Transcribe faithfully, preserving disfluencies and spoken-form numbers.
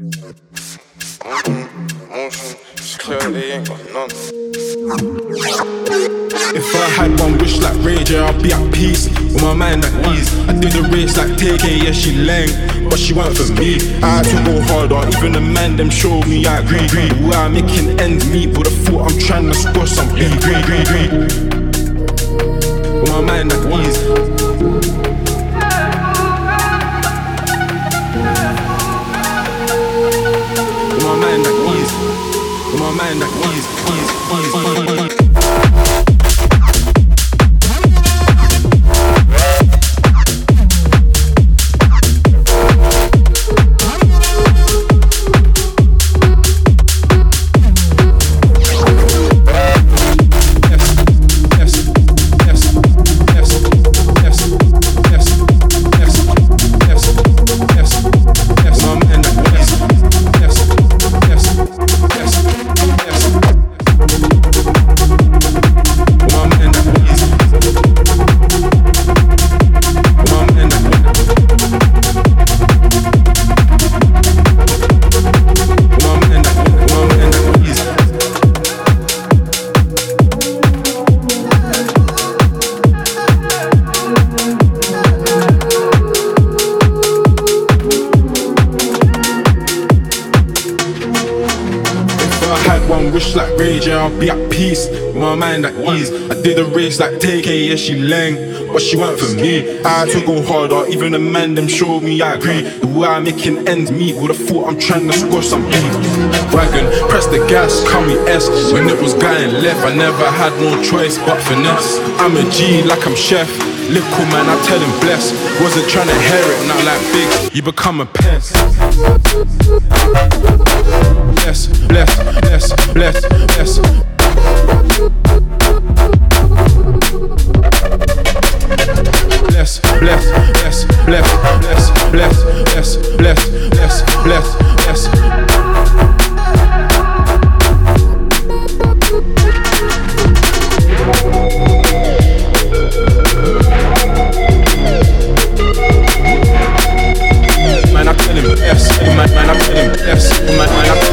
If I had one wish like Rage, yeah, I'd be at peace with my mind at ease. I did the race like T K, yeah, she lang, but she weren't for me. I had to go harder, even the man them showed me I agree. The way I'm making ends meet, but I thought I'm trying to score some B. With my mind at ease. With my mind at ease. With my mind at ease, ease, ease, ease. Wish like Rage, yeah, I'll be at peace with my mind at ease. I did a race like T K, yeah, she lang, but she weren't for me. I had to go harder, even the man them showed me I agree. The way I'm making ends meet, would've thought I'm trying to score some B. Wagon, press the gas, call me S. When it was going left, I never had no choice but finesse. I'm a G like I'm chef. Little man, I tell him bless. Wasn't trying to hear it, not like big, you become a pest. Bless, bless, bless, bless, bless. Bless, bless, bless, bless, bless, bless, bless, bless, bless, bless, bless. Man, I tell him yes. Man, man, I tell him yes. Man, man, I